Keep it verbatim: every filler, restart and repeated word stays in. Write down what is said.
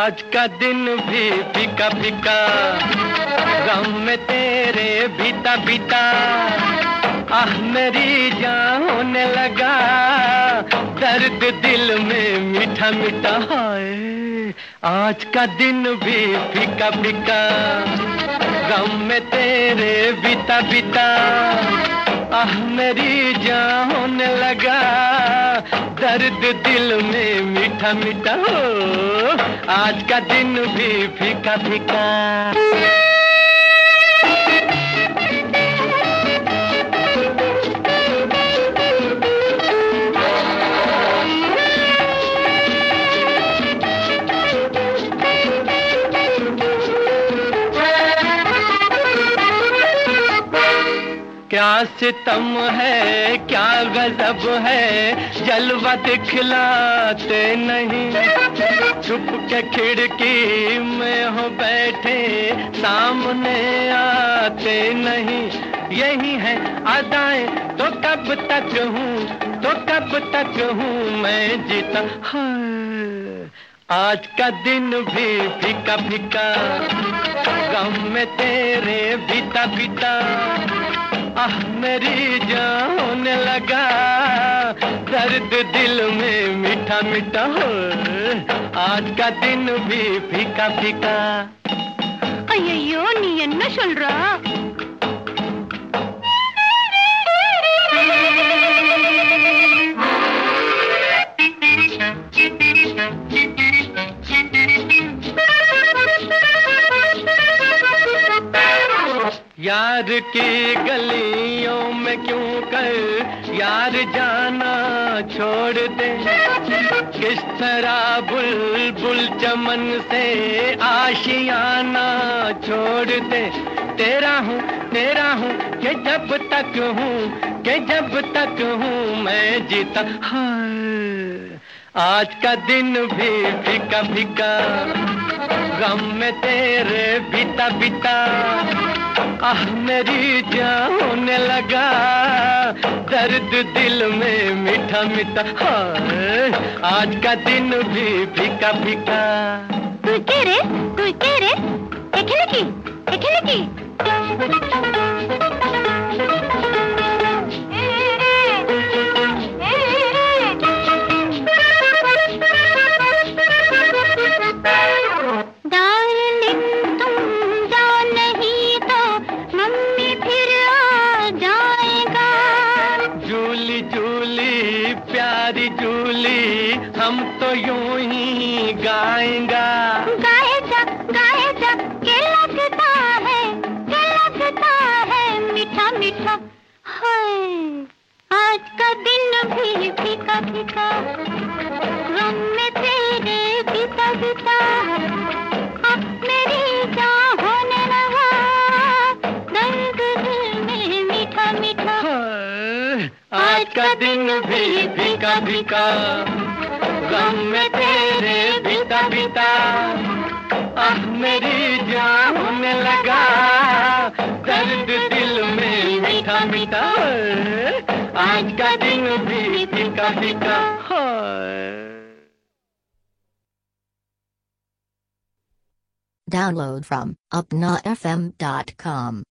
आज का दिन भी फीका फीका, गम में तेरे बीता बीता, आह मेरी जान होने लगा, दर्द दिल में मीठा मीठा। हाय आज का दिन भी फीका फीका, गम में तेरे बीता बीता, आह मेरी जान होने लगा, दर्द दिल में मीठा मीठा। हो आज का दिन भी फीका फीका। क्या सितम है क्या गजब है, जलवा दिखलाते नहीं, छुप के खिड़की में हो बैठे, सामने आते नहीं। यही है अदाएं तो कब तक हूँ, तो कब तक हूँ मैं जीता। हाँ आज का दिन भी फीका फीका, गम में तेरे बीता बीता, आह मेरी जान होने लगा, दर्द दिल में मीठा मीठा। हो आज का दिन भी फीका फीका। अय्यो नी என்ன சொல்றா? यार की गलियों में क्यों कर यार जाना छोड़ दे, किस तरह बुलबुल चमन से आशियाना छोड़ दे। तेरा हूँ तेरा हूँ कि जब तक हूँ, कि जब तक हूँ मैं जीता। हाँ आज का दिन भी फीका फीका, गम में तेरे बीता बीता, आह मेरी जान होने लगा, दर्द दिल में मीठा मीठा। हाँ आज का दिन भी फीका फीका। তুই কে রে তুই কে রে এখানে কি এখানে কি? प्यारी जूली हम तो यूं ही गाएंगा। गाए जा गाए जा के लगता है के लगता है मीठा मीठा। हाय आज का दिन भी फीका फीका, गम में तेरे बीता बीता, अब मेरी जान होने लगा, दर्द दिल में मीठा मीठा। आज का दिन भी फीका फीका, गम में तेरे बीता बीता, आह मेरी जान होने लगा, दर्द दिल में मीठा मीठा। आज का दिन भी फीका फीका। Download from upna f m dot com.